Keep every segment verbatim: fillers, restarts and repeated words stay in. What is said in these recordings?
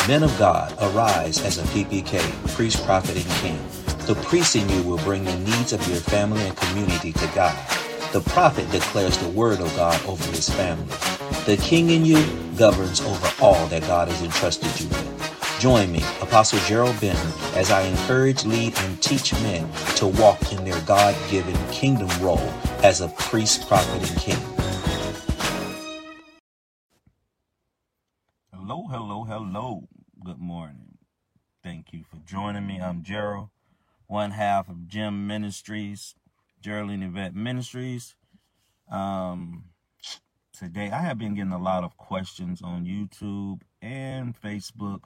Men of God, arise as a P P K, priest, prophet, and king. The priest in you will bring the needs of your family and community to God. The prophet declares the word of God over his family. The king in you governs over all that God has entrusted you with. Join me, Apostle Gerald Benton, as I encourage, lead, and teach men to walk in their God-given kingdom role as a priest, prophet, and king. Hello, hello, hello. Good morning. Thank you for joining me. I'm Gerald, one half of Gem Ministries, Geraldine Yvette Ministries. Um, today, I have been getting a lot of questions on YouTube and Facebook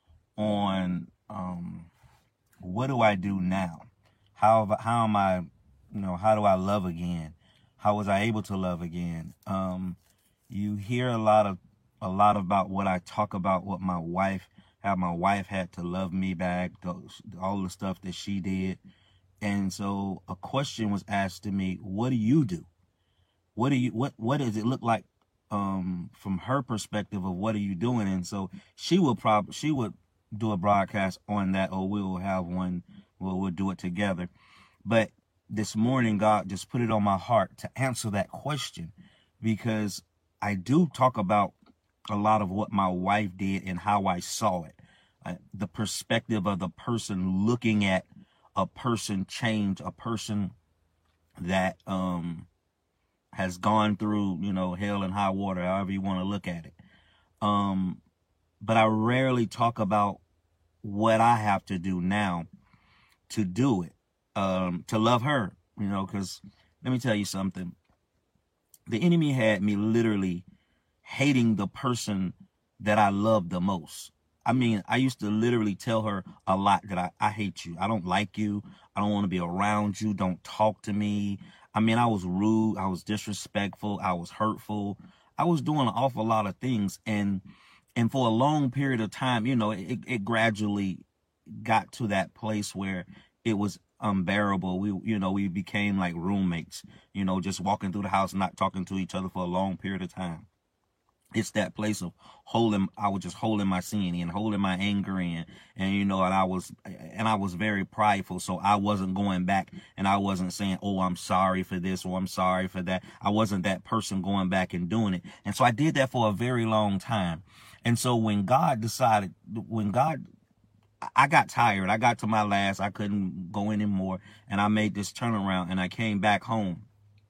on um, what do I do now? How how am I, you know, how do I love again? How was I able to love again? Um, you hear a lot of a lot about what I talk about, what my wife, how my wife had to love me back, those, all the stuff that she did. And so a question was asked to me, what do you do? What do you, what, what does it look like, um, from her perspective of what are you doing? And so she will probably, she would do a broadcast on that, or we will have one, we'll, we'll do it together. But this morning, God just put it on my heart to answer that question, because I do talk about a lot of what my wife did and how I saw it. Uh, the perspective of the person looking at a person change, a person that um, has gone through, you know, hell and high water, however you want to look at it. Um, but I rarely talk about what I have to do now to do it, um, to love her, you know, because let me tell you something. The enemy had me literally hating the person that I loved the most. I mean, I used to literally tell her a lot that I, I hate you. I don't like you. I don't want to be around you. Don't talk to me. I mean, I was rude. I was disrespectful. I was hurtful. I was doing an awful lot of things. And and for a long period of time, you know, it, it gradually got to that place where it was unbearable. We, you know, we became like roommates, you know, just walking through the house, not talking to each other for a long period of time. It's that place of holding, I was just holding my sin in, holding my anger in. And, you know, and I was, and I was very prideful. So I wasn't going back and I wasn't saying, oh, I'm sorry for this or I'm sorry for that. I wasn't that person going back and doing it. And so I did that for a very long time. And so when God decided, when God, I got tired, I got to my last, I couldn't go anymore. And I made this turnaround and I came back home.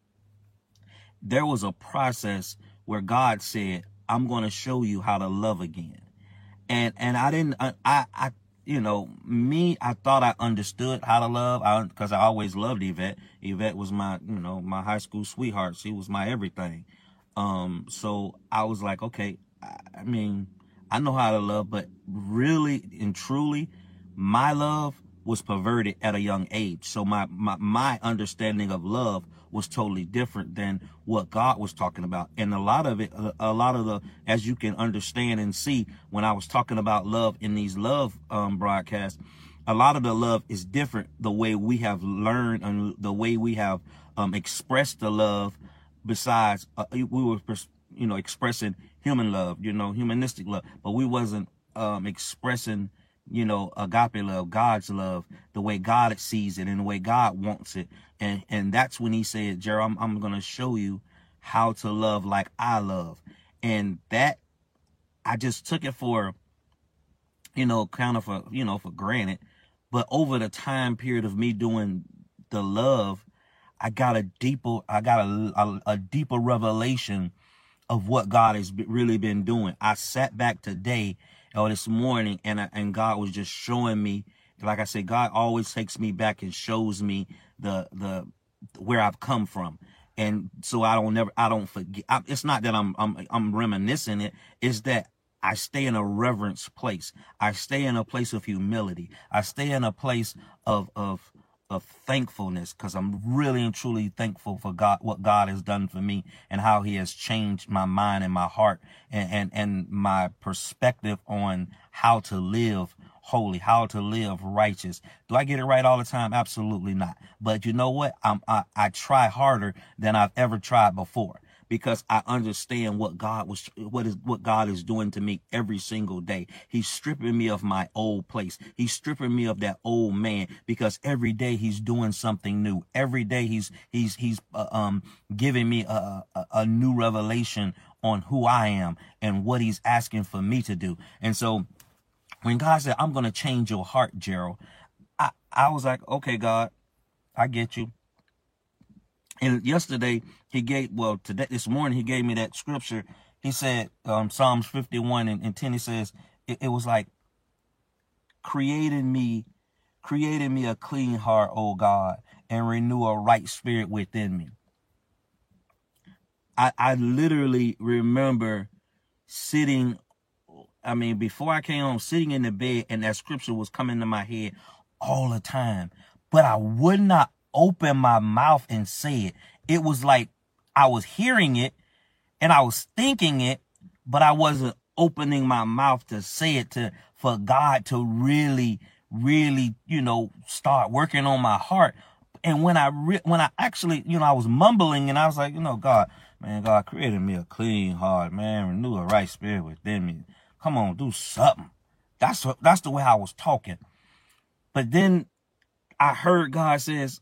There was a process where God said, I'm going to show you how to love again. And, and I didn't, I, I, I, you know, me, I thought I understood how to love, I, cause I always loved Yvette. Yvette was my, you know, my high school sweetheart. She was my everything. Um, so I was like, okay, I, I mean, I know how to love, but really and truly, my love was perverted at a young age. So my, my, my understanding of love was totally different than what God was talking about. And a lot of it, a, a lot of the, as you can understand and see, when I was talking about love in these love um, broadcasts, a lot of the love is different. The way we have learned and the way we have um, expressed the love, besides uh, we were, you know, expressing human love, you know, humanistic love, but we wasn't um, expressing, you know, agape love, God's love, the way God sees it and the way God wants it. And and that's when he said, Gerald, I'm, I'm going to show you how to love like I love. And that, I just took it for, you know, kind of for, you know, for granted. But over the time period of me doing the love, I got a deeper, I got a, a, a deeper revelation of what God has really been doing. I sat back today or this morning and, and God was just showing me, like I said, God always takes me back and shows me the, the, where I've come from. And so I don't never, I don't forget. I, it's not that I'm, I'm, I'm reminiscing it. It's that I stay in a reverence place. I stay in a place of humility. I stay in a place of, of, of thankfulness, because I'm really and truly thankful for God, what God has done for me and how he has changed my mind and my heart and, and, and my perspective on how to live holy, how to live righteous. Do I get it right all the time? Absolutely not. But you know what? I'm, I, I try harder than I've ever tried before, because I understand what God was, what is, what God is doing to me every single day. He's stripping me of my old place. He's stripping me of that old man, because every day he's doing something new. Every day he's, he's, he's, uh, um, giving me a, a, a new revelation on who I am and what he's asking for me to do. And so when God said, I'm going to change your heart, Gerald, I, I was like, okay, God, I get you. And yesterday he gave, well, today, this morning, he gave me that scripture. He said, um, Psalms fifty-one and, and ten, he says, it, it was like, created me, created me a clean heart, O God, and renew a right spirit within me. I, I literally remember sitting, I mean, before I came home, sitting in the bed, and that scripture was coming to my head all the time, but I would not open my mouth and say it. It was like I was hearing it and I was thinking it, but I wasn't opening my mouth to say it, to, for God to really, really, you know, start working on my heart. And when I, re- when I actually, you know, I was mumbling and I was like, you know, God, man, God created me a clean heart, man, renew a right spirit within me. Come on, do something. That's what, that's the way I was talking. But then I heard God says,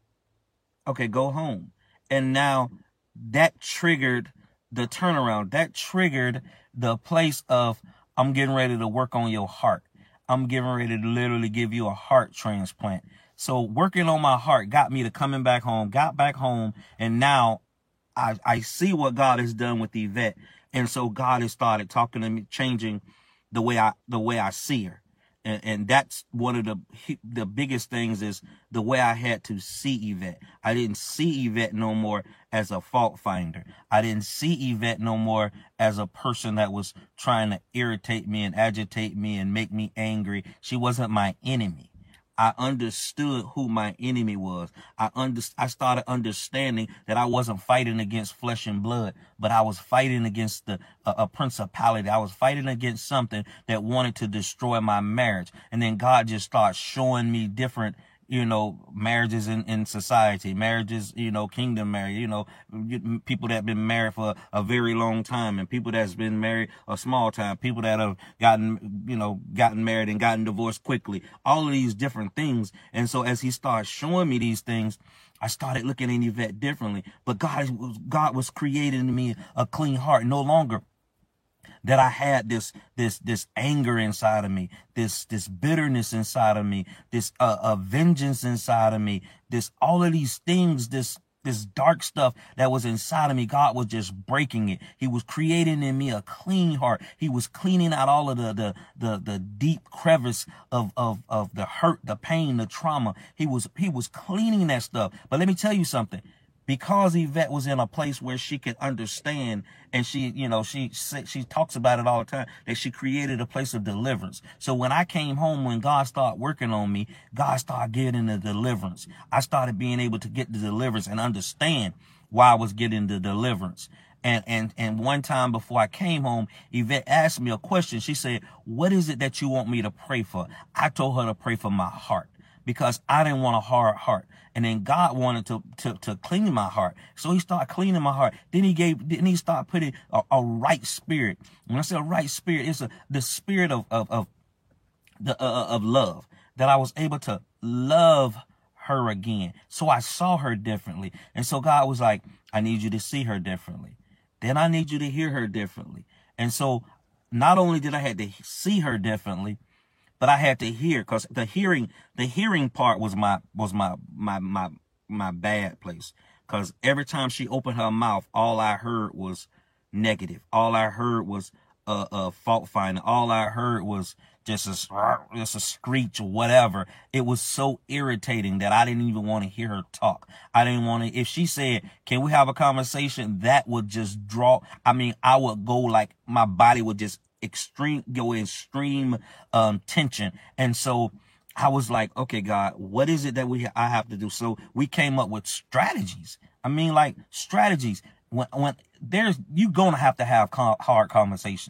okay, go home. And now that triggered the turnaround. That triggered the place of, I'm getting ready to work on your heart. I'm getting ready to literally give you a heart transplant. So working on my heart got me to coming back home, got back home. And now I, I see what God has done with Yvette. And so God has started talking to me, changing the way I, the way I see her. And, and that's one of the the biggest things, is the way I had to see Yvette. I didn't see Yvette no more as a fault finder. I didn't see Yvette no more as a person that was trying to irritate me and agitate me and make me angry. She wasn't my enemy. I understood who my enemy was. I under, I started understanding that I wasn't fighting against flesh and blood, but I was fighting against the, a, a principality. I was fighting against something that wanted to destroy my marriage. And then God just started showing me different, you know, marriages in, in society, marriages, you know, kingdom marriage, you know, people that have been married for a very long time, and people that's been married a small time, people that have gotten, you know, gotten married and gotten divorced quickly, all of these different things. And so as he started showing me these things, I started looking at Yvette differently. But God, God was creating in me a clean heart, no longer that I had this, this, this anger inside of me, this, this bitterness inside of me, this, uh, uh, vengeance inside of me, this, all of these things, this, this dark stuff that was inside of me. God was just breaking it. He was creating in me a clean heart. He was cleaning out all of the, the, the, the deep crevice of, of, of the hurt, the pain, the trauma. He was, he was cleaning that stuff. But let me tell you something. Because Yvette was in a place where she could understand, and she, you know, she she talks about it all the time, that she created a place of deliverance. So when I came home, when God started working on me, God started getting the deliverance. I started being able to get the deliverance and understand why I was getting the deliverance. And, and, and one time before I came home, Yvette asked me a question. She said, what is it that you want me to pray for? I told her to pray for my heart, because I didn't want a hard heart. And then God wanted to, to, to clean my heart. So he started cleaning my heart. Then he gave, then he started putting a, a right spirit. When I say a right spirit, it's a, the spirit of, of, of the, uh, of love, that I was able to love her again. So I saw her differently. And so God was like, I need you to see her differently. Then I need you to hear her differently. And so not only did I have to see her differently, but I had to hear, because the hearing, the hearing part was my, was my, my, my, my bad place. Because every time she opened her mouth, all I heard was negative. All I heard was uh, uh, fault finding. All I heard was just a, just a screech or whatever. It was so irritating that I didn't even want to hear her talk. I didn't want to, if she said, can we have a conversation? That would just draw, I mean, I would go like, my body would just extreme, go extreme, um, tension. And so I was like, okay, God, what is it that we, I have to do? So we came up with strategies. I mean, like strategies. When, when there's, you're going to have to have hard conversations.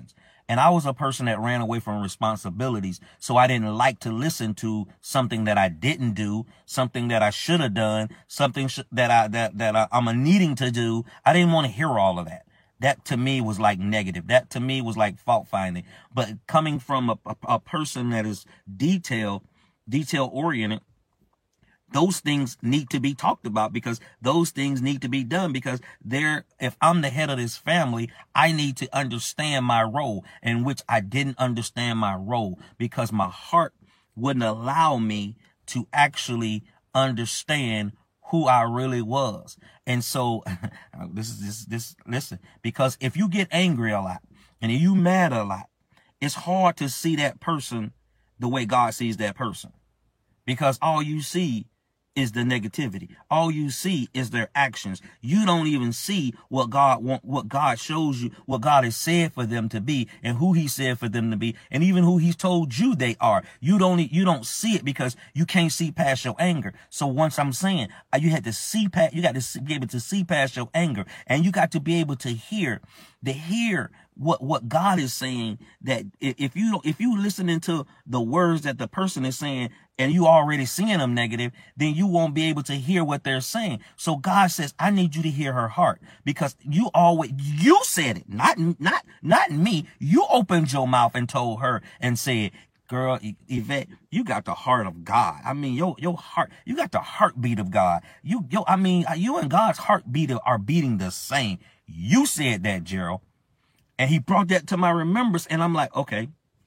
And I was a person that ran away from responsibilities. So I didn't like to listen to something that I didn't do, something that I should have done, something sh- that I, that, that I, I'm a needing to do. I didn't want to hear all of that. That to me was like negative. That to me was like fault finding. But coming from a, a, a person that is detail, detail oriented, those things need to be talked about, because those things need to be done, because they're, if I'm the head of this family, I need to understand my role, in which I didn't understand my role because my heart wouldn't allow me to actually understand who I really was. And so this is this, this, listen, because if you get angry a lot and if you mad a lot, it's hard to see that person the way God sees that person, because all you see is the negativity. All you see is their actions. You don't even see what God want, what God shows you, what God has said for them to be, and who he said for them to be, and even who he's told you they are. You don't, you don't see it because you can't see past your anger. So once I'm saying, you had to see past, you got to be able to see past your anger, and you got to be able to hear, to hear what, what God is saying, that if you don't, if you listening to the words that the person is saying and you already seeing them negative, then you won't be able to hear what they're saying. So God says, I need you to hear her heart, because you always, you said it, not, not, not me. You opened your mouth and told her and said, girl, Yvette, you got the heart of God. I mean, your, your heart, you got the heartbeat of God. You, yo, I mean, you and God's heartbeat are beating the same. You said that, Gerald. And he brought that to my remembrance. And I'm like, okay.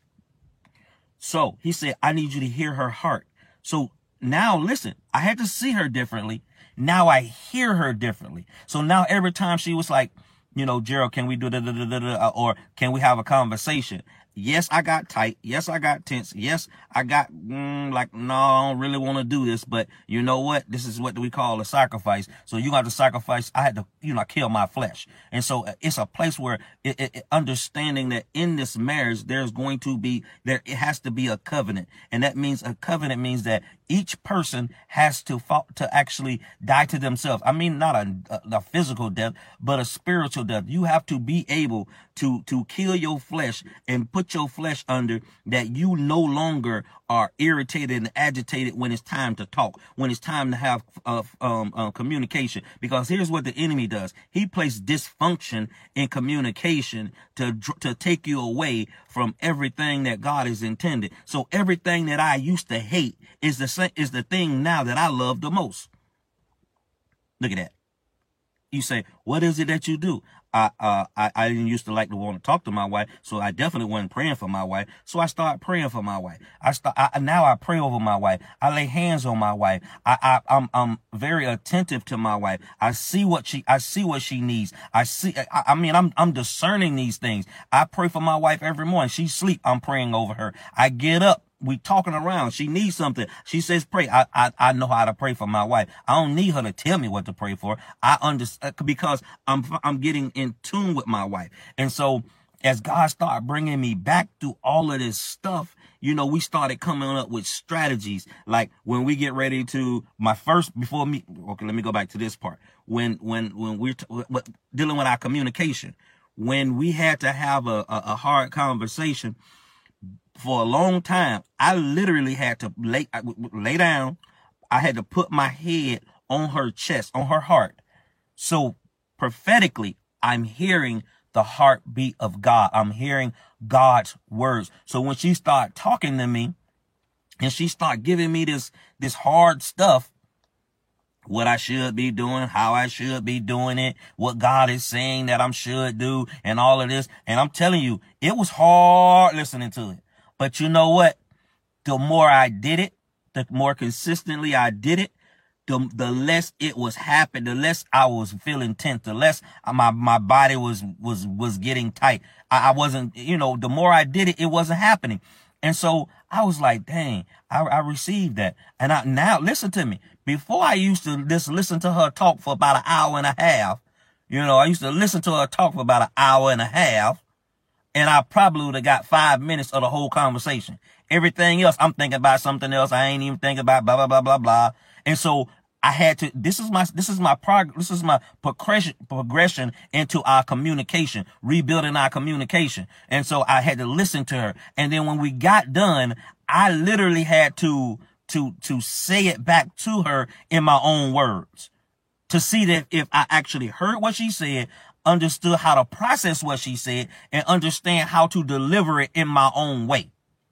So he said, I need you to hear her heart. So now listen, I had to see her differently. Now I hear her differently. So now every time she was like, you know, Gerald, can we do da da da da da, or can we have a conversation? Yes, I got tight. Yes, I got tense. Yes, I got mm, like, no, I don't really want to do this. But you know what? This is what we call a sacrifice. So you got to sacrifice. I had to, you know, kill my flesh. And so it's a place where it, it, it, understanding that in this marriage, there's going to be, there, it has to be a covenant. And that means a covenant means that each person has to fall, to actually die to themselves. I mean, not a, a, a physical death, but a spiritual death. You have to be able to, to kill your flesh and put your flesh under, that you no longer are irritated and agitated when it's time to talk, when it's time to have uh, um, uh, communication. Because here's what the enemy does. He places dysfunction in communication to, to take you away from everything that God has intended. So everything that I used to hate is the, is the thing now that I love the most. Look at that. You say, what is it that you do? I, uh, I, I didn't used to like to want to talk to my wife, so I definitely wasn't praying for my wife. So I started praying for my wife. I start, I, now I pray over my wife. I lay hands on my wife. I, I, I'm, I'm very attentive to my wife. I see what she, I see what she needs. I see, I, I mean, I'm, I'm discerning these things. I pray for my wife every morning. She sleep. I'm praying over her. I get up. We talking around. She needs something. She says, pray. I, I, I know how to pray for my wife. I don't need her to tell me what to pray for. I understand, because I'm, I'm getting in tune with my wife. And so as God started bringing me back through all of this stuff, you know, we started coming up with strategies. Like when we get ready to my first, before me. Okay, let me go back to this part. When, when, when we're t- what, dealing with our communication, when we had to have a, a, a hard conversation, for a long time, I literally had to lay, lay down. I had to put my head on her chest, on her heart. So prophetically, I'm hearing the heartbeat of God. I'm hearing God's words. So when she started talking to me and she started giving me this, this hard stuff, what I should be doing, how I should be doing it, what God is saying that I should do, and all of this. And I'm telling you, it was hard listening to it. But you know what? The more I did it, the more consistently I did it, the, the less it was happening, the less I was feeling tense, the less my, my body was, was, was getting tight. I, I wasn't, you know, the more I did it, it wasn't happening. And so I was like, dang, I, I received that. And I, now listen to me. Before I used to just listen to her talk for about an hour and a half. You know, I used to listen to her talk for about an hour and a half. And I probably would have got five minutes of the whole conversation. Everything else, I'm thinking about something else. I ain't even thinking about blah, blah, blah, blah, blah. And so I had to, this is my, this is my progress, this is my progression, progression into our communication, rebuilding our communication. And so I had to listen to her. And then when we got done, I literally had to, to, to say it back to her in my own words to see that if I actually heard what she said, understood how to process what she said, and understand how to deliver it in my own way.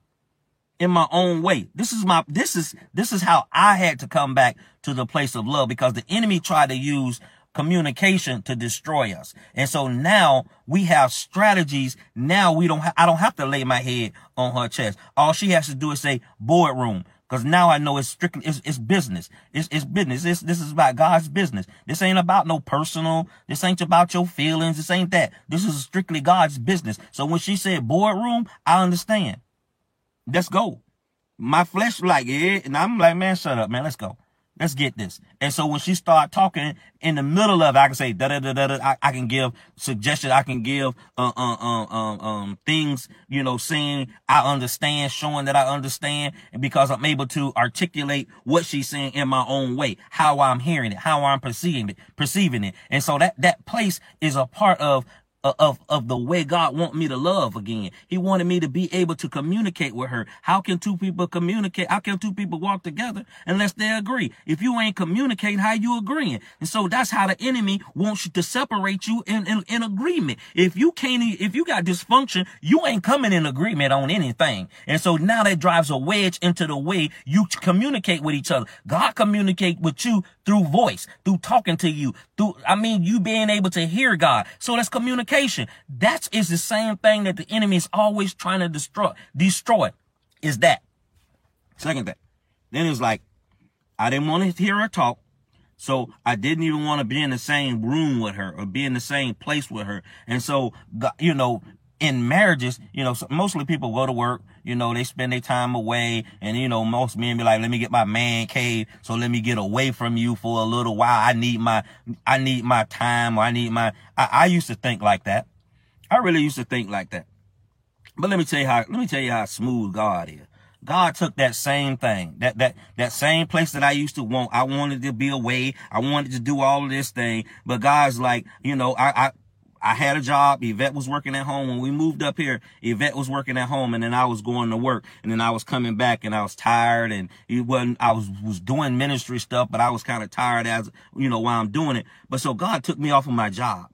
In my own way. This is my, this is, this is how I had to come back to the place of love, because the enemy tried to use communication to destroy us. And so now we have strategies. Now we don't, ha- I don't have to lay my head on her chest. All she has to do is say boardroom. Because now I know it's strictly, it's, it's business. It's, it's business. This, this is about God's business. This ain't about no personal. This ain't about your feelings. This ain't that. This is strictly God's business. So when she said boardroom, I understand. Let's go. My flesh like, yeah. And I'm like, man, shut up, man. Let's go. Let's get this. And so when she started talking in the middle of it, I can say, da da da da da. I, I can give suggestions. I can give, uh, uh, um, um, um, things, you know, saying I understand, showing that I understand. And because I'm able to articulate what she's saying in my own way, how I'm hearing it, how I'm perceiving it, perceiving it. And so that, that place is a part of Of, of the way God want me to love again. He wanted me to be able to communicate with her. How can two people communicate? How can two people walk together unless they agree? If you ain't communicating, how you agreeing? And so that's how the enemy wants you to separate you in, in, in agreement. If you can't, if you got dysfunction, you ain't coming in agreement on anything. And so now that drives a wedge into the way you communicate with each other. God communicate with you through voice, through talking to you, through, I mean, you being able to hear God. So that's communication. That is the same thing that the enemy is always trying to destroy. Destroy is that. Second thing. Then it's like, I didn't want to hear her talk. So I didn't even want to be in the same room with her or be in the same place with her. And so, you know, in marriages, you know, mostly people go to work, you know, they spend their time away, and, you know, most men be like, let me get my man cave. So let me get away from you for a little while. I need my, I need my time, or I need my, I, I used to think like that. I really used to think like that. But let me tell you how, let me tell you how smooth God is. God took that same thing, that, that, that same place that I used to want. I wanted to be away. I wanted to do all of this thing, but God's like, you know, I, I, I had a job. Yvette was working at home. When we moved up here, Yvette was working at home, and then I was going to work, and then I was coming back, and I was tired, and it wasn't, I was, was doing ministry stuff, but I was kind of tired as, you know, while I'm doing it. But so God took me off of my job.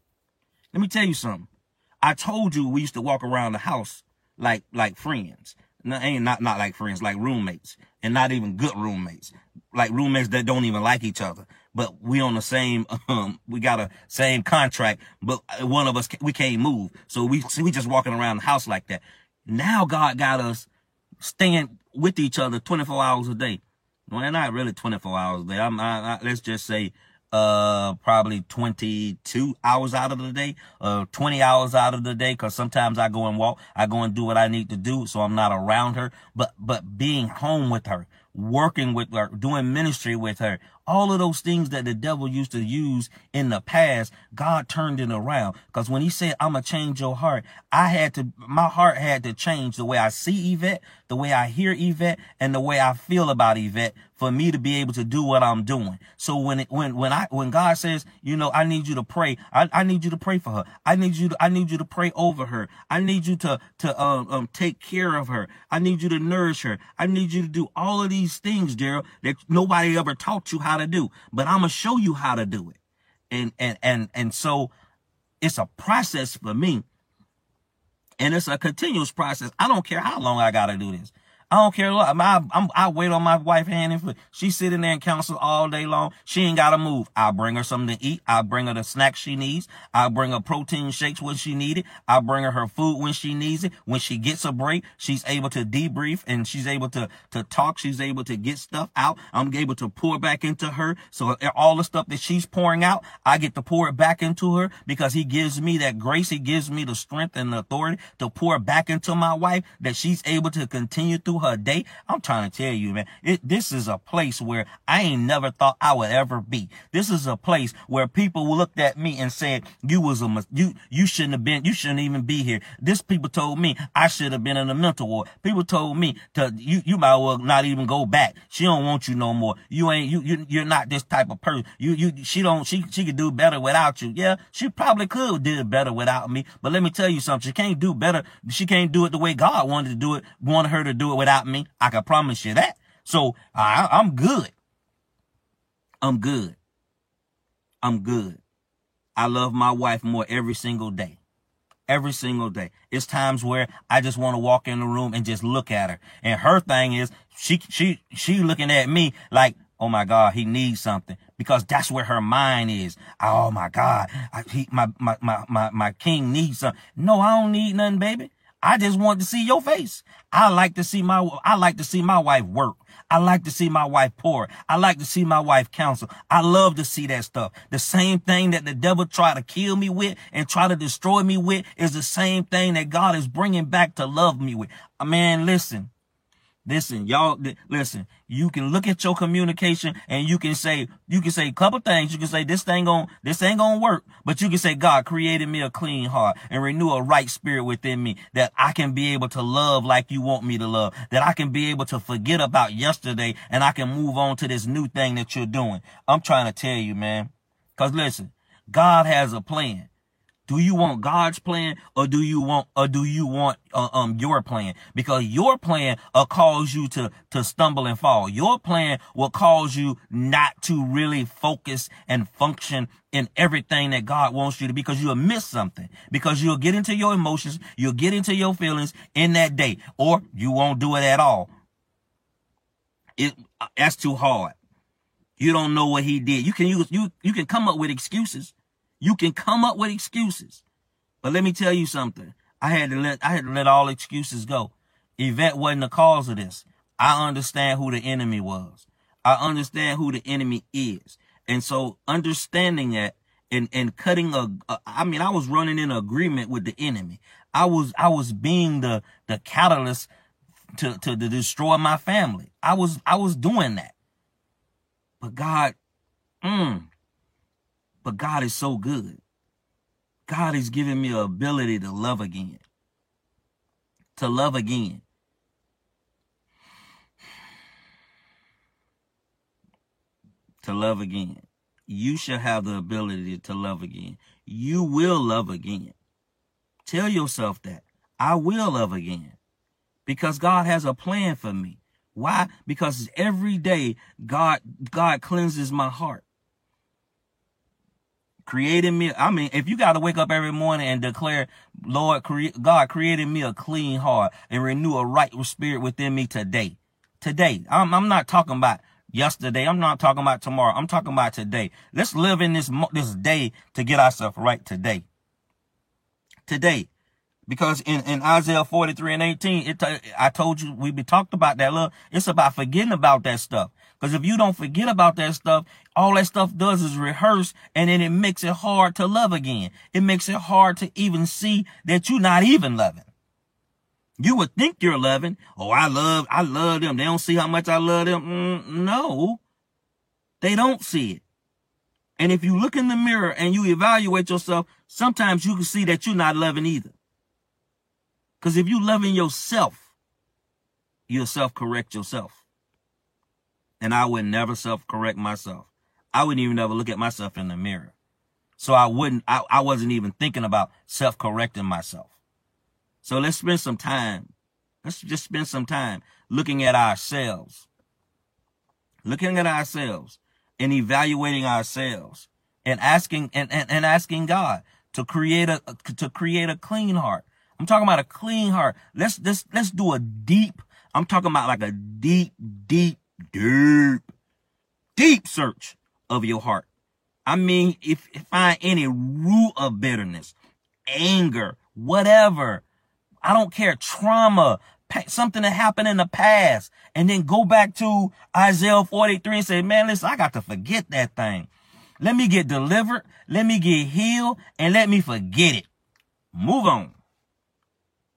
Let me tell you something. I told you we used to walk around the house like, like friends. No, ain't not, not like friends, like roommates, and not even good roommates, like roommates that don't even like each other. But we on the same, um, we got a same contract, but one of us, we can't move. So we, we just walking around the house like that. Now God got us staying with each other twenty-four hours a day. Well, not really twenty-four hours a day. I'm, I, I, let's just say, uh, probably twenty-two hours out of the day, uh, twenty hours out of the day. Cause sometimes I go and walk, I go and do what I need to do. So I'm not around her, but, but being home with her, working with her, doing ministry with her, all of those things that the devil used to use in the past, God turned it around. Because when he said, I'm going to change your heart, I had to, my heart had to change the way I see Yvette, the way I hear Yvette, and the way I feel about Yvette for me to be able to do what I'm doing. So when it, when, when I, when God says, you know, I need you to pray, I, I need you to pray for her. I need you to, I need you to pray over her. I need you to, to, um, um, take care of her. I need you to nourish her. I need you to do all of these things, Gerald, that nobody ever taught you how to do, but I'm going to show you how to do it. And, and, and, and so it's a process for me, and it's a continuous process. I don't care how long I got to do this. I don't care. I'm, I, I'm, I wait on my wife hand and foot. She's sitting there in counsel all day long. She ain't got to move. I'll bring her something to eat. I'll bring her the snacks she needs. I'll bring her protein shakes when she needs it. I'll bring her her food when she needs it. When she gets a break, she's able to debrief, and she's able to, to talk. She's able to get stuff out. I'm able to pour back into her. So all the stuff that she's pouring out, I get to pour it back into her, because he gives me that grace. He gives me the strength and the authority to pour back into my wife, that she's able to continue through to her day. I'm trying to tell you, man, it, this is a place where I ain't never thought I would ever be. This is a place where people looked at me and said, you was a, you, you shouldn't have been, you shouldn't even be here. This people told me I should have been in a mental ward. People told me to, you, you might well not even go back. She don't want you no more. You ain't, you, you, you're not this type of person. You, you, she don't, she, she could do better without you. Yeah, she probably could do better without me. But let me tell you something. She can't do better. She can't do it the way God wanted to do it, wanted her to do it without me. I can promise you that. So I, I'm good. I'm good. I'm good. I love my wife more every single day. Every single day. It's times where I just want to walk in the room and just look at her. And her thing is she, she, she looking at me like, oh my God, he needs something, because that's where her mind is. Oh my God, I, he, my, my, my, my, my king needs something. No, I don't need nothing, baby. I just want to see your face. I like to see my, I like to see my wife work. I like to see my wife pour. I like to see my wife counsel. I love to see that stuff. The same thing that the devil tried to kill me with and try to destroy me with is the same thing that God is bringing back to love me with. Man, listen. Listen, y'all, listen, you can look at your communication and you can say, you can say a couple things. You can say, this thing gon' this ain't gonna work. But you can say, God created me a clean heart and renew a right spirit within me, that I can be able to love like you want me to love, that I can be able to forget about yesterday and I can move on to this new thing that you're doing. I'm trying to tell you, man, because listen, God has a plan. Do you want God's plan, or do you want, or do you want uh, um your plan? Because your plan will cause you to to stumble and fall. Your plan will cause you not to really focus and function in everything that God wants you to, because you'll miss something. Because you'll get into your emotions, you'll get into your feelings in that day, or you won't do it at all. It that's too hard. You don't know what he did. You can use you you can come up with excuses. You can come up with excuses, but let me tell you something. I had to let, I had to let all excuses go. Yvette wasn't the cause of this. I understand who the enemy was. I understand who the enemy is. And so understanding that and, and cutting a, a, I mean, I was running in agreement with the enemy. I was, I was being the, the catalyst to, to, to destroy my family. I was, I was doing that. But God, mm, But God is so good. God is giving me the ability to love again. To love again. To love again. You shall have the ability to love again. You will love again. Tell yourself that. I will love again. Because God has a plan for me. Why? Because every day God, God cleanses my heart. Created me. I mean, if you got to wake up every morning and declare, Lord, cre- God created me a clean heart and renew a right spirit within me today. Today. I'm, I'm not talking about yesterday. I'm not talking about tomorrow. I'm talking about today. Let's live in this, this day to get ourselves right today. Today. Because in, in Isaiah forty-three and eighteen, it t- I told you, we be talked about that love. It's about forgetting about that stuff. Because if you don't forget about that stuff, all that stuff does is rehearse, and then it makes it hard to love again. It makes it hard to even see that you're not even loving. You would think you're loving. Oh, I love, I love them. They don't see how much I love them. Mm, no, they don't see it. And if you look in the mirror and you evaluate yourself, sometimes you can see that you're not loving either. Because if you loving yourself, you'll self-correct yourself. And I would never self-correct myself. I wouldn't even ever look at myself in the mirror. So I wouldn't, I, I wasn't even thinking about self-correcting myself. So let's spend some time. Let's just spend some time looking at ourselves. Looking at ourselves and evaluating ourselves and asking, and, and, and asking God to create a, to create a clean heart. I'm talking about a clean heart. Let's, let's, let's do a deep, I'm talking about like a deep, deep, deep, deep search of your heart. I mean, if, if find any root of bitterness, anger, whatever, I don't care, trauma, something that happened in the past, and then go back to Isaiah forty-three and say, man, listen, I got to forget that thing. Let me get delivered. Let me get healed, and let me forget it. Move on.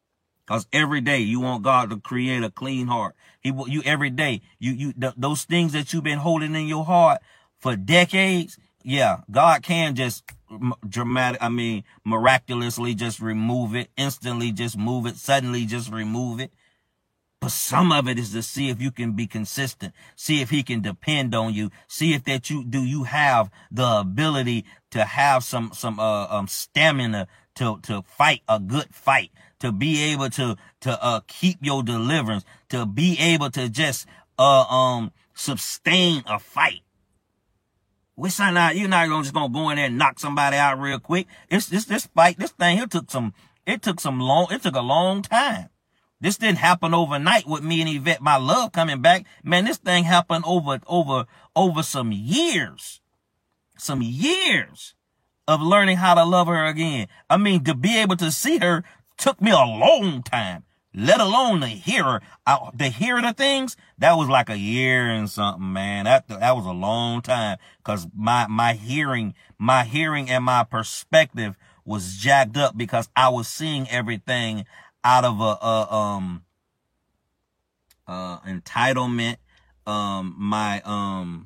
Because every day you want God to create a clean heart. He will, you every day, you, you, th- those things that you've been holding in your heart for decades. Yeah, God can just dramatic, I mean, miraculously just remove it, instantly just move it, suddenly just remove it. But some of it is to see if you can be consistent, see if he can depend on you, see if that you, do you have the ability to have some, some, uh, um, stamina to, to fight a good fight, to be able to, to, uh, keep your deliverance, to be able to just, uh, um, sustain a fight. We're not, you're not gonna just gonna go in there and knock somebody out real quick. It's this, this fight, this thing here took some, it took some long, it took a long time. This didn't happen overnight with me and Yvette, my love, coming back. Man, this thing happened over, over, over some years, some years of learning how to love her again. I mean, to be able to see her took me a long time, let alone to hear her. I, to hear the things, that was like a year and something, man. That, that was a long time, because my, my hearing, my hearing and my perspective was jacked up because I was seeing everything out of a, a um uh entitlement, um my um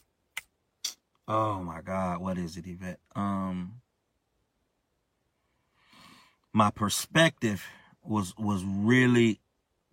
oh my God, what is it, Yvette? Um my perspective was was really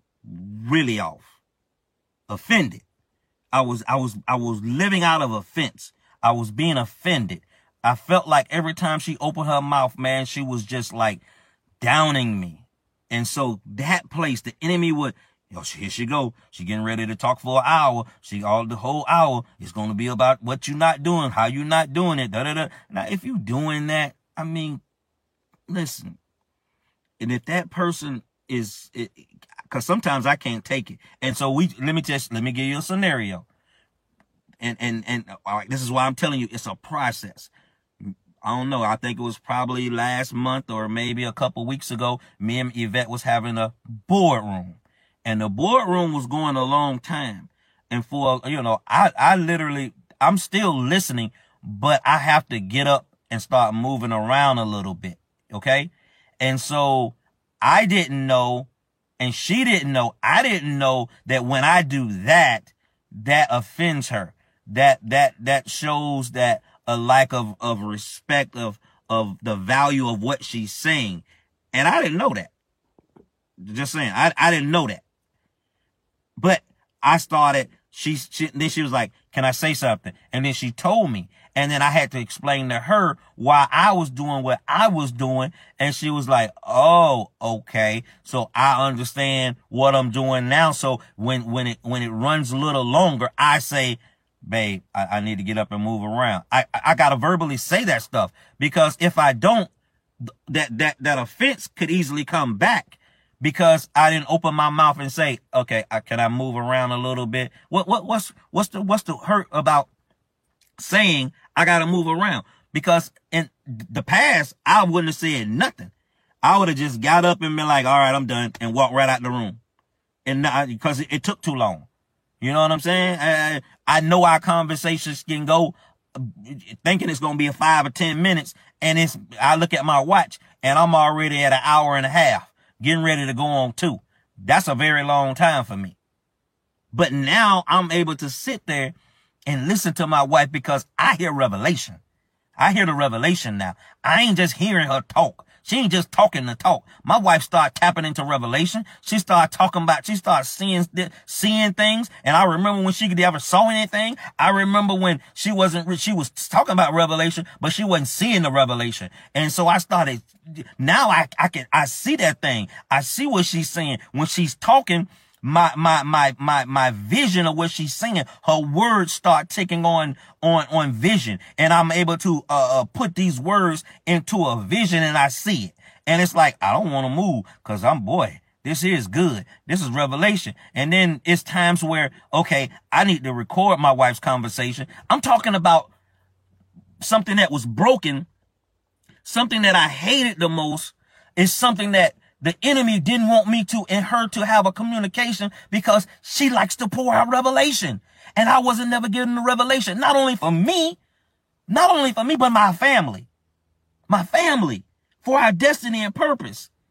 really off. Offended. I was I was I was living out of offense. I was being offended. I felt like every time she opened her mouth, man, she was just like downing me. And so that place, the enemy would, yo, here she go. She getting ready to talk for an hour. She, all the whole hour is going to be about what you not doing, how you not doing it, da da da. Now, if you doing that, I mean, listen. And if that person is, because sometimes I can't take it. And so we, let me just, let me give you a scenario. And, and, and, all right, this is why I'm telling you, it's a process. I don't know. I think it was probably last month or maybe a couple weeks ago. Me and Yvette was having a boardroom, and the boardroom was going a long time. And for, you know, I, I literally, I'm still listening, but I have to get up and start moving around a little bit. Okay. And so I didn't know, and she didn't know, I didn't know that when I do that, that offends her. That, that, that shows that a lack of, of respect of, of the value of what she's saying. And I didn't know that. Just saying, I, I didn't know that. But I started, she, she, then she was like, can I say something? And then she told me. And then I had to explain to her why I was doing what I was doing. And she was like, oh, okay. So I understand what I'm doing now. So when, when it, when it runs a little longer, I say, babe, I, I need to get up and move around. I, I gotta verbally say that stuff, because if I don't, that, that, that offense could easily come back because I didn't open my mouth and say, okay, I, can I move around a little bit? What, what, what's, what's the, what's the hurt about saying I gotta move around? Because in the past, I wouldn't have said nothing. I would have just got up and been like, all right, I'm done, and walked right out the room. And not, because it, it took too long. You know what I'm saying? I, I know our conversations can go thinking it's going to be a five or ten minutes. And it's, I look at my watch and I'm already at an hour and a half getting ready to go on two. That's a very long time for me. But now I'm able to sit there and listen to my wife because I hear revelation. I hear the revelation now. I ain't just hearing her talk. She ain't just talking the talk. My wife started tapping into revelation. She started talking about, she started seeing, seeing things. And I remember when she ever saw anything. I remember when she wasn't, she was talking about revelation, but she wasn't seeing the revelation. And so I started, now I, I can, I see that thing. I see what she's saying. When she's talking, my, my, my, my, my vision of what she's saying, her words start taking on, on, on vision. And I'm able to, uh, uh, put these words into a vision and I see it. And it's like, I don't want to move because I'm, boy, this is good. This is revelation. And then it's times where, okay, I need to record my wife's conversation. I'm talking about something that was broken, something that I hated the most, is something that the enemy didn't want me to and her to have a communication because she likes to pour out revelation. And I wasn't never getting the revelation, not only for me, not only for me, but my family, my family, for our destiny and purpose.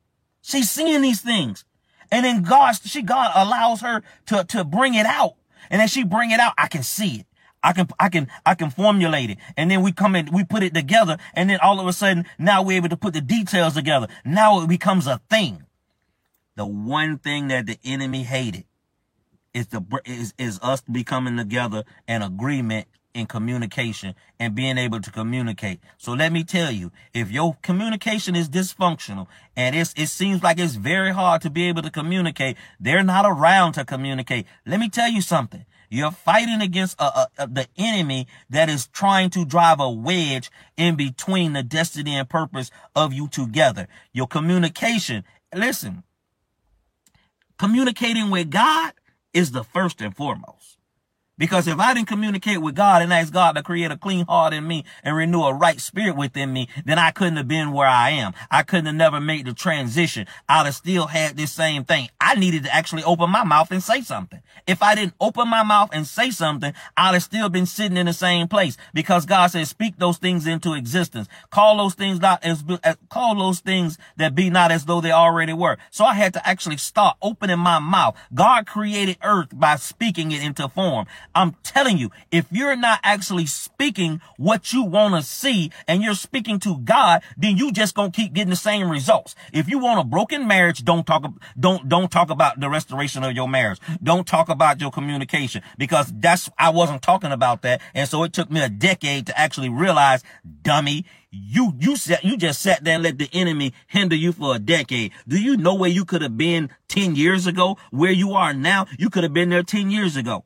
She's seeing these things. And then God, she, God allows her to, to bring it out. And as she bring it out, I can see it. I can, I can, I can formulate it. And then we come in, we put it together. And then all of a sudden, now we're able to put the details together. Now it becomes a thing. The one thing that the enemy hated is the, is, is us becoming together in agreement, in communication, and being able to communicate. So let me tell you, if your communication is dysfunctional and it's, it seems like it's very hard to be able to communicate, they're not around to communicate. Let me tell you something. You're fighting against uh, uh, the enemy that is trying to drive a wedge in between the destiny and purpose of you together. Your communication, listen, communicating with God is the first and foremost. Because if I didn't communicate with God and ask God to create a clean heart in me and renew a right spirit within me, then I couldn't have been where I am. I couldn't have never made the transition. I'd have still had this same thing. I needed to actually open my mouth and say something. If I didn't open my mouth and say something, I'd have still been sitting in the same place, because God says, speak those things into existence. Call those things not as, call those things that be not as though they already were. So I had to actually start opening my mouth. God created earth by speaking it into form. I'm telling you, if you're not actually speaking what you want to see and you're speaking to God, then you just gonna keep getting the same results. If you want a broken marriage, don't talk, don't, don't talk about the restoration of your marriage. Don't talk about your communication, because that's, I wasn't talking about that. And so it took me a decade to actually realize, dummy, you, you sat, you just sat there and let the enemy hinder you for a decade. Do you know where you could have been ten years ago? Where you are now, you could have been there ten years ago.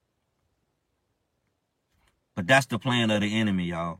But that's the plan of the enemy, y'all.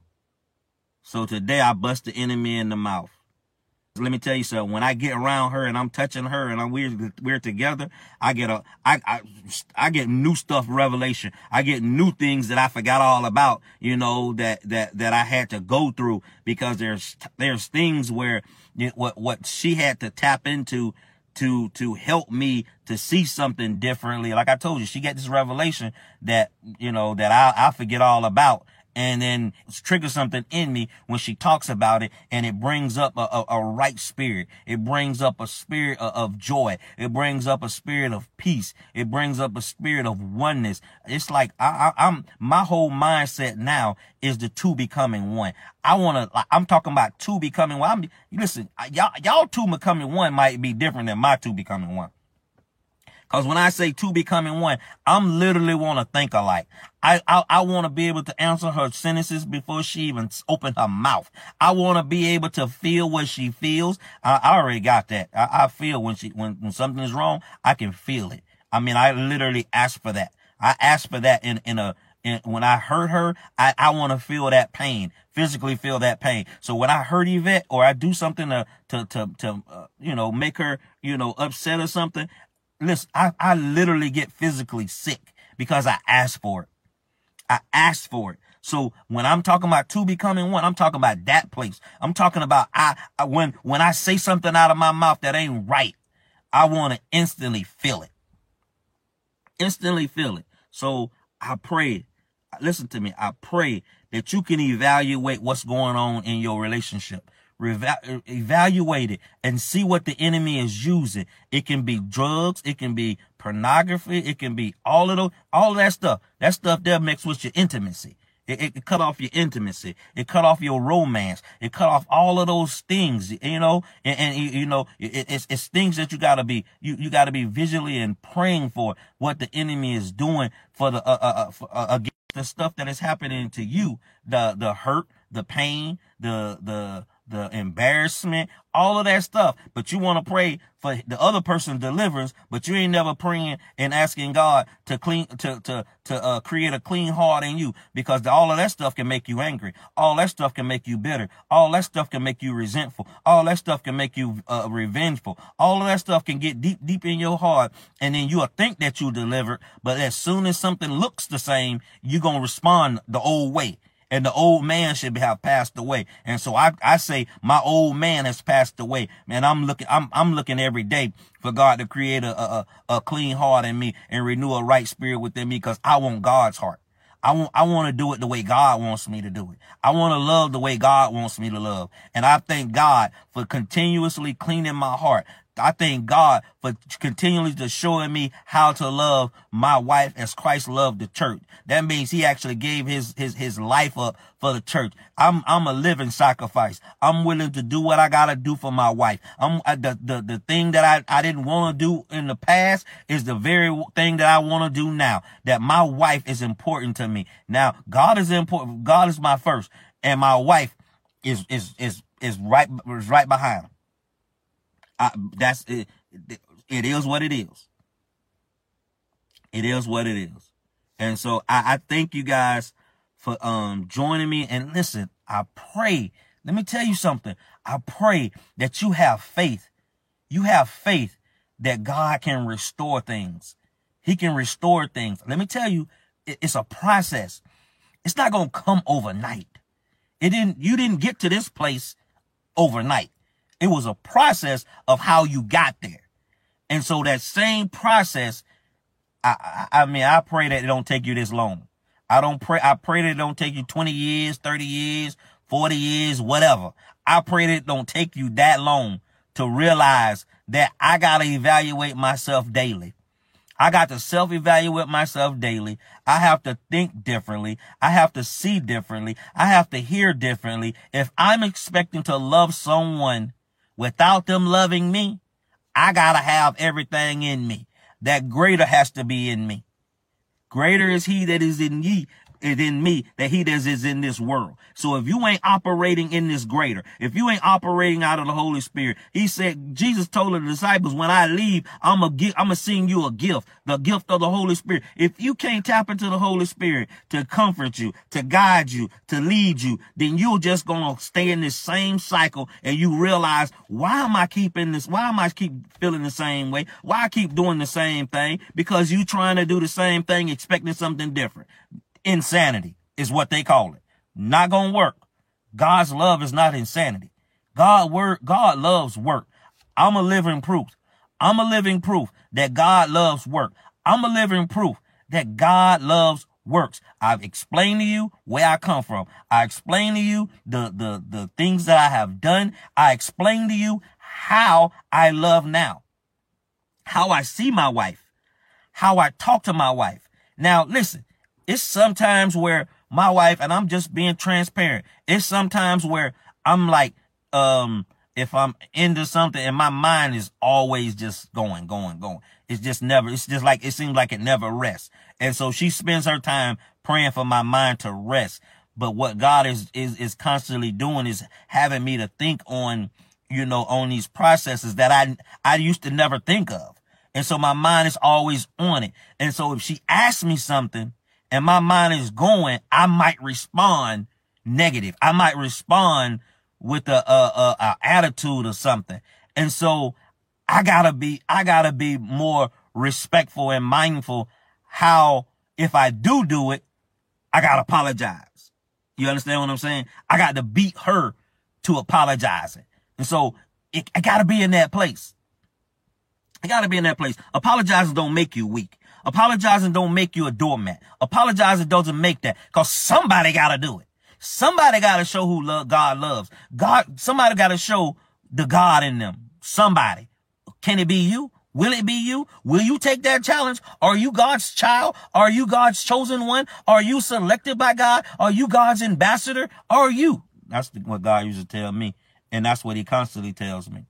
So today I bust the enemy in the mouth. Let me tell you something. When I get around her and I'm touching her and I'm we're, we're together, I get a I, I I get new stuff, revelation. I get new things that I forgot all about, you know, that that that I had to go through, because there's there's things where you know, what what she had to tap into to to help me to see something differently. Like I told you, she got this revelation that, you know, that I, I forget all about. And then trigger something in me when she talks about it, and it brings up a, a, a right spirit. It brings up a spirit of, of joy. It brings up a spirit of peace. It brings up a spirit of oneness. It's like I, I, I'm my whole mindset now is the two becoming one. I want to. I'm talking about two becoming one. I'm, listen, y'all, y'all two becoming one might be different than my two becoming one. Because when I say two becoming one, I'm literally want to think alike. I I, I want to be able to answer her sentences before she even opened her mouth. I want to be able to feel what she feels. I, I already got that. I, I feel when she when, when something is wrong, I can feel it. I mean, I literally ask for that. I ask for that in in a in, when I hurt her. I I want to feel that pain, physically feel that pain. So when I hurt Yvette or I do something to to to to uh, you know make her you know upset or something. Listen, I, I literally get physically sick because I asked for it. I asked for it. So when I'm talking about two becoming one, I'm talking about that place. I'm talking about I, I when when I say something out of my mouth that ain't right, I want to instantly feel it. Instantly feel it. So I pray, listen to me, I pray that you can evaluate what's going on in your relationship. Reva- evaluate it and see what the enemy is using. It can be drugs. It can be pornography. It can be all of those, all of that stuff. That stuff there mixed with your intimacy. It, it, it cut off your intimacy. It cut off your romance. It cut off all of those things, you know, and, and you know, it, it's, it's things that you gotta be, you, you gotta be visually and praying for what the enemy is doing for the, uh, uh, uh, for, uh against the stuff that is happening to you, the, the hurt, the pain, the, the, the embarrassment, all of that stuff. But you want to pray for the other person's deliverance, but you ain't never praying and asking God to clean, to, to, to, uh, create a clean heart in you, because the, all of that stuff can make you angry. All that stuff can make you bitter. All that stuff can make you resentful. All that stuff can make you, uh, revengeful. All of that stuff can get deep, deep in your heart. And then you'll think that you delivered, but as soon as something looks the same, you're going to respond the old way. And the old man should have passed away. And so I, I say my old man has passed away. Man, I'm looking, I'm, I'm looking every day for God to create a, a, a clean heart in me and renew a right spirit within me, because I want God's heart. I want, I want to do it the way God wants me to do it. I want to love the way God wants me to love. And I thank God for continuously cleaning my heart, I thank God for continually to showing me how to love my wife as Christ loved the church. That means he actually gave his, his, his life up for the church. I'm, I'm a living sacrifice. I'm willing to do what I gotta do for my wife. I'm I, the, the, the thing that I, I didn't want to do in the past is the very thing that I want to do now. That my wife is important to me. Now, God is important. God is my first, and my wife is, is, is, is right, is right behind him. I, that's it. It is what it is. It is what it is. And so I, I thank you guys for um joining me. And listen, I pray. Let me tell you something. I pray that you have faith. You have faith that God can restore things. He can restore things. Let me tell you, it, it's a process. It's not going to come overnight. It didn't. You didn't get to this place overnight. It was a process of how you got there. And so that same process, I, I, I mean, I pray that it don't take you this long. I don't pray. I pray that it don't take you twenty years, thirty years, forty years, whatever. I pray that it don't take you that long to realize that I got to evaluate myself daily. I got to self-evaluate myself daily. I have to think differently. I have to see differently. I have to hear differently. If I'm expecting to love someone without them loving me, I gotta have everything in me. That greater has to be in me. Greater is he that is in ye, is in me, that he that is in this world. So if you ain't operating in this greater, if you ain't operating out of the Holy Spirit, he said, Jesus told the disciples, when I leave, I'm gonna give, I'm gonna send you a gift, the gift of the Holy Spirit. If you can't tap into the Holy Spirit to comfort you, to guide you, to lead you, then you're just gonna stay in this same cycle, and you realize, why am I keeping this? Why am I keep feeling the same way? Why I keep doing the same thing? Because you trying to do the same thing, expecting something different. Insanity is what they call it. Not gonna work. God's love is not insanity. God word, God loves work. I'm a living proof. I'm a living proof that God loves work. I'm a living proof that God loves works. I've explained to you where I come from. I explained to you the, the, the things that I have done. I explained to you how I love now, how I see my wife, how I talk to my wife. Now, listen, it's sometimes where my wife, and I'm just being transparent, it's sometimes where I'm like, um, if I'm into something and my mind is always just going, going, going. It's just never, it's just like, it seems like it never rests. And so she spends her time praying for my mind to rest. But what God is, is, is constantly doing is having me to think on, you know, on these processes that I, I used to never think of. And so my mind is always on it. And so if she asks me something and my mind is going, I might respond negative. I might respond with a, a, a, a attitude or something. And so I gotta be, I gotta be more respectful and mindful how, if I do do it, I gotta apologize. You understand what I'm saying? I got to beat her to apologizing. And so it, I gotta be in that place. I gotta be in that place. Apologizing don't make you weak. Apologizing don't make you a doormat. Apologizing doesn't make that, because somebody gotta do it. Somebody gotta show who love God loves. God, somebody gotta show the God in them. Somebody. Can it be you? Will it be you? Will you take that challenge? Are you God's child? Are you God's chosen one? Are you selected by God? Are you God's ambassador? Are you? That's what God used to tell me. And that's what he constantly tells me.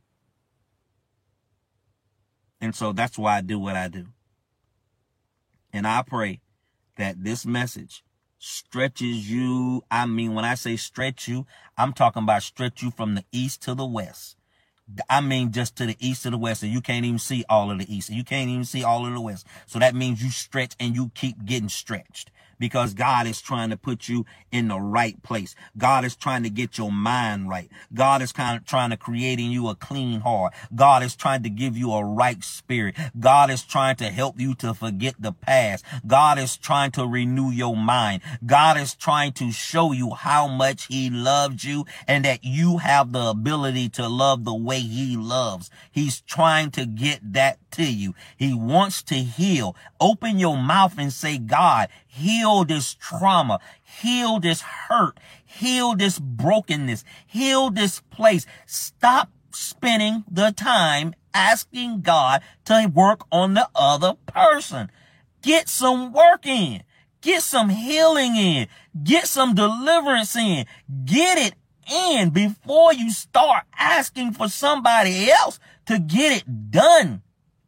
And so that's why I do what I do. And I pray that this message stretches you. I mean, when I say stretch you, I'm talking about stretch you from the east to the west. I mean, just to the east to the west, and you can't even see all of the east, and you can't even see all of the west. So that means you stretch and you keep getting stretched, because God is trying to put you in the right place. God is trying to get your mind right. God is kind of trying to create in you a clean heart. God is trying to give you a right spirit. God is trying to help you to forget the past. God is trying to renew your mind. God is trying to show you how much he loved you and that you have the ability to love the way he loves. He's trying to get that to you. He wants to heal. Open your mouth and say, God, heal this trauma, heal this hurt, heal this brokenness, heal this place. Stop spending the time asking God to work on the other person. Get some work in. Get some healing in. Get some deliverance in. Get it in before you start asking for somebody else to get it done.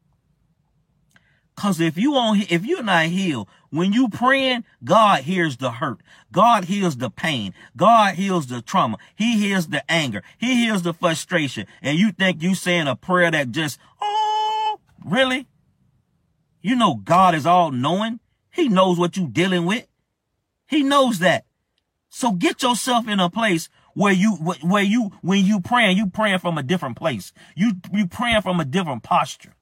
Cause if you won't, if you're not healed, when you praying, God hears the hurt. God heals the pain. God heals the trauma. He hears the anger. He hears the frustration. And you think you saying a prayer that just, oh, really? You know God is all knowing. He knows what you're dealing with. He knows that. So get yourself in a place where you, where you, when you praying, you praying from a different place. You, you praying from a different posture.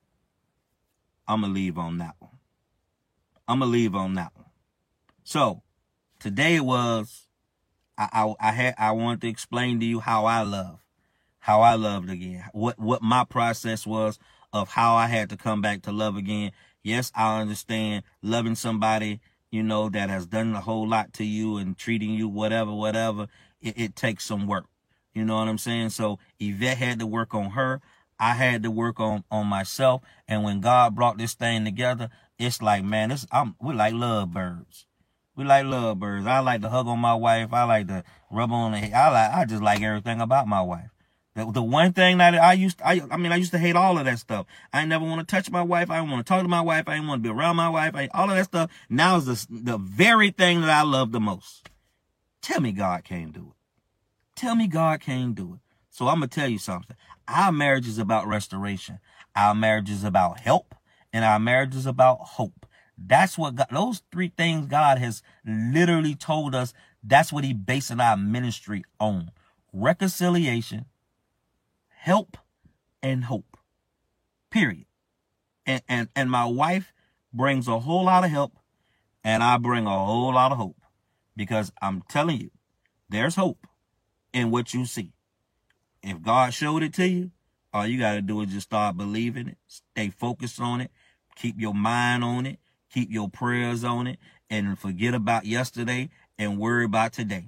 I'm going to leave on that one. I'm going to leave on that one. So today was, I, I, I had, I wanted to explain to you how I love, how I loved again, what, what my process was of how I had to come back to love again. Yes, I understand loving somebody, you know, that has done a whole lot to you and treating you, whatever, whatever. It, it takes some work. You know what I'm saying? So Yvette had to work on her. I had to work on, on myself. And when God brought this thing together, it's like, man, this, I'm, we're like lovebirds. We like lovebirds. I like to hug on my wife. I like to rub on the head. I like, I just like everything about my wife. The, the one thing that I used, I, I mean, I used to hate all of that stuff. I ain't never want to touch my wife. I didn't want to talk to my wife. I didn't want to be around my wife. I, all of that stuff. Now is the, the very thing that I love the most. Tell me God can't do it. Tell me God can't do it. So I'm going to tell you something. Our marriage is about restoration. Our marriage is about help. And our marriage is about hope. That's what God, those three things God has literally told us. That's what he basing our ministry on. Reconciliation, help, and hope. Period. And, and, and my wife brings a whole lot of help, and I bring a whole lot of hope. Because I'm telling you, there's hope in what you see. If God showed it to you, all you got to do is just start believing it. Stay focused on it. Keep your mind on it. Keep your prayers on it. And forget about yesterday and worry about today.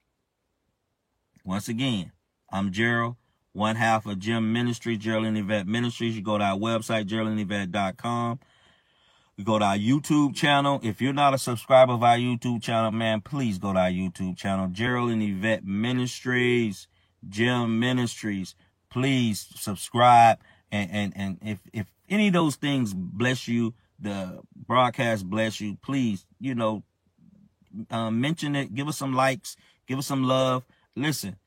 Once again, I'm Gerald, one half of Jim Ministry, Gerald and Yvette Ministries. You go to our website, gerald and yvette dot com. You go to our YouTube channel. If you're not a subscriber of our YouTube channel, man, please go to our YouTube channel, Gerald and Yvette Ministries. Jim Ministries, please subscribe, and, and, and if, if any of those things bless you, the broadcast bless you, please, you know, uh, mention it, give us some likes, give us some love. Listen,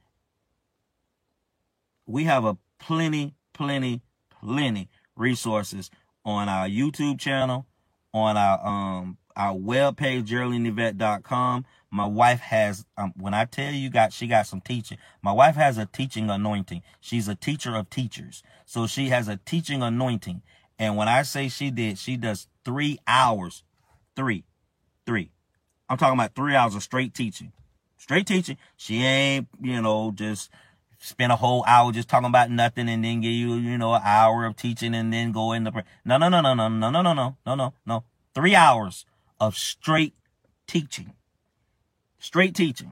we have a plenty, plenty, plenty resources on our YouTube channel, on our, um, our webpage, gerald and yvette dot com. My wife has, um, when I tell you, got she got some teaching. My wife has a teaching anointing. She's a teacher of teachers. So she has a teaching anointing. And when I say she did, she does three hours. Three. Three. I'm talking about three hours of straight teaching. Straight teaching. She ain't, you know, just spend a whole hour just talking about nothing and then give you, you know, an hour of teaching and then go into prayer. No, no, no, no, no, no, no, no, no, no, no, no. Three hours of straight teaching. Straight teaching.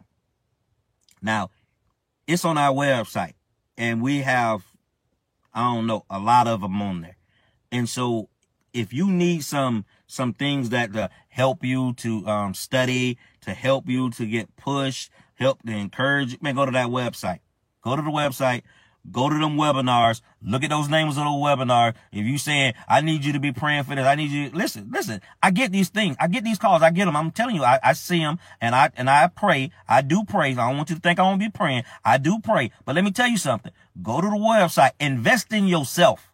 Now, it's on our website, and we have, I don't know, a lot of them on there. And so if you need some some things that uh, help you to um, study, to help you to get pushed, help to encourage you, man, go to that website. Go to the website. Go to them webinars. Look at those names of those webinars. If you saying, I need you to be praying for this, I need you, listen, listen, I get these things. I get these calls. I get them. I'm telling you, I, I see them and I, and I pray. I do pray. I don't want you to think I won't be praying. I do pray. But let me tell you something. Go to the website. Invest in yourself.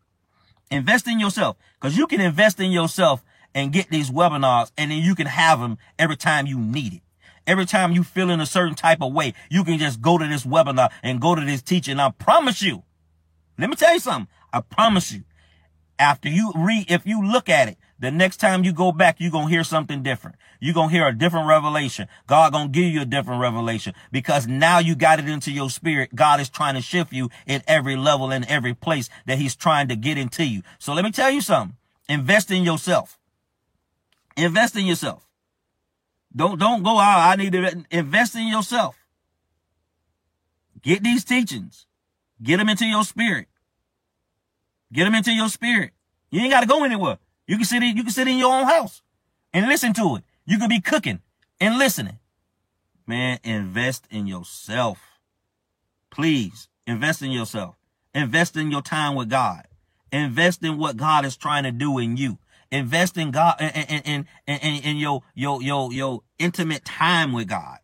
Invest in yourself. Cause you can invest in yourself and get these webinars, and then you can have them every time you need it. Every time you feel in a certain type of way, you can just go to this webinar and go to this teaching. I promise you, let me tell you something. I promise you, after you read, if you look at it, the next time you go back, you're going to hear something different. You're going to hear a different revelation. God going to give you a different revelation because now you got it into your spirit. God is trying to shift you in every level, in every place that he's trying to get into you. So let me tell you something. Invest in yourself. Invest in yourself. Don't, don't go out. I need to invest in yourself. Get these teachings. Get them into your spirit. Get them into your spirit. You ain't got to go anywhere. You can sit in, you can sit in your own house and listen to it. You could be cooking and listening. Man, invest in yourself. Please invest in yourself. Invest in your time with God. Invest in what God is trying to do in you. Invest in God in in in, in, in your your your your intimate time with God.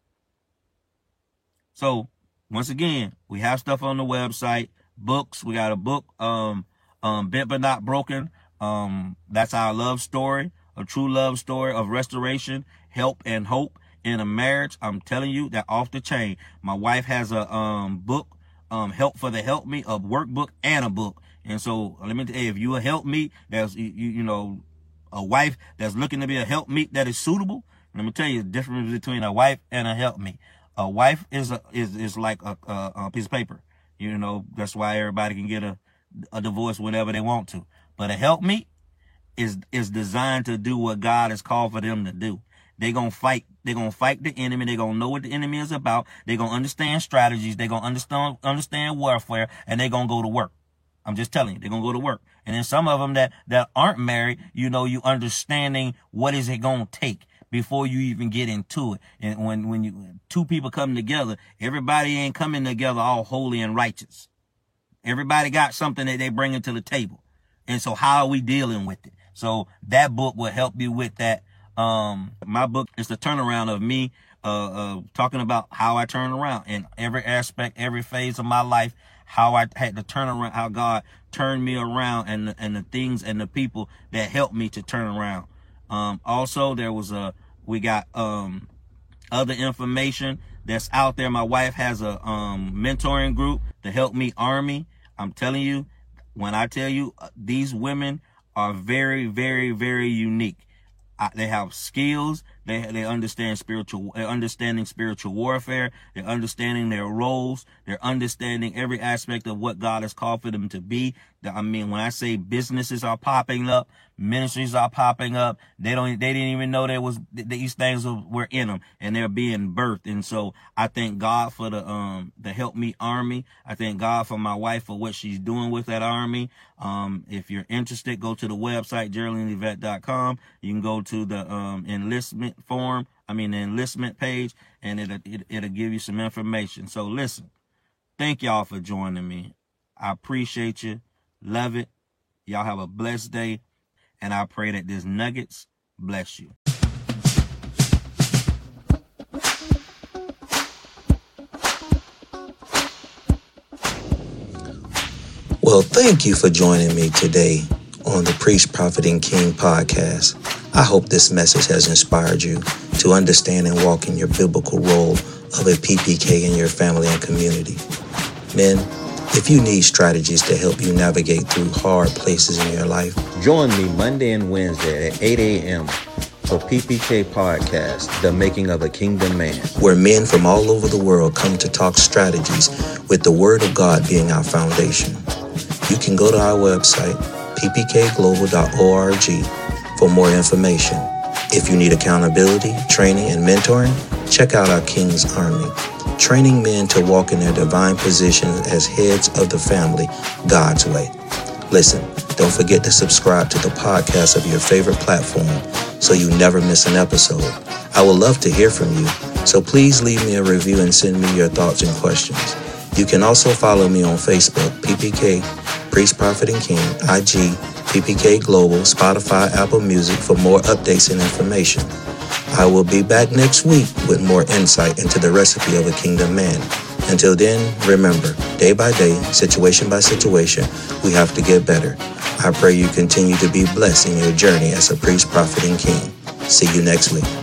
So once again, we have stuff on the website, books. We got a book, um, um, Bent But Not Broken. Um, that's our love story, a true love story of restoration, help, and hope in a marriage. I'm telling you, that off the chain. My wife has a um book, um, Help for the Help Me, a workbook and a book. And so let me tell you, if you a help me, that's you, you know, a wife that's looking to be a help me that is suitable. Let me tell you the difference between a wife and a help me. A wife is a is is like a, a, a piece of paper. You know, that's why everybody can get a a divorce whenever they want to. But a help me is is designed to do what God has called for them to do. They're going to fight. They're going to fight the enemy. They're going to know what the enemy is about. They're going to understand strategies. They're going to understand understand warfare, and they're going to go to work. I'm just telling you, they're going to go to work. And then some of them that, that aren't married, you know, you understanding what is it going to take before you even get into it. And when, when you, two people come together, everybody ain't coming together all holy and righteous. Everybody got something that they bring to the table. And so how are we dealing with it? So that book will help you with that. Um, my book is the turnaround of me, uh, uh, talking about how I turn around in every aspect, every phase of my life, how I had to turn around, how God turned me around, and the, and the things and the people that helped me to turn around. Um, also there was a, we got, um, other information that's out there. My wife has a, um, mentoring group, the Help Me Army. I'm telling you, when I tell you, uh, these women are very, very, very unique. I, they have skills. They they understand spiritual. They're understanding spiritual warfare. They're understanding their roles. They're understanding every aspect of what God has called for them to be. I mean, when I say businesses are popping up, ministries are popping up, they don't. They didn't even know there was these things were in them, and they're being birthed. And so I thank God for the um the Help Me Army. I thank God for my wife for what she's doing with that army. Um, if you're interested, go to the website Geraldine Yvette dot com. You can go to the um enlistment form. I mean the enlistment page, and it'll it, it'll give you some information. So listen, thank y'all for joining me. I appreciate you. Love it. Y'all have a blessed day. And I pray that this nuggets bless you. Well, thank you for joining me today on the Priest, Prophet, and King podcast. I hope this message has inspired you to understand and walk in your biblical role of a P P K in your family and community. Men, if you need strategies to help you navigate through hard places in your life, join me Monday and Wednesday at eight a.m. for P P K Podcast, The Making of a Kingdom Man, where men from all over the world come to talk strategies with the Word of God being our foundation. You can go to our website, p p k global dot org, for more information. If you need accountability, training, and mentoring, check out our King's Army, training men to walk in their divine positions as heads of the family God's way. Listen, don't forget to subscribe to the podcast of your favorite platform so you never miss an episode. I would love to hear from you, so please leave me a review and send me your thoughts and questions. You can also follow me on Facebook, P P K, Priest, Prophet, and King, I G, P P K Global, Spotify, Apple Music for more updates and information. I will be back next week with more insight into the recipe of a kingdom man. Until then, remember, day by day, situation by situation, we have to get better. I pray you continue to be blessed in your journey as a priest, prophet, and king. See you next week.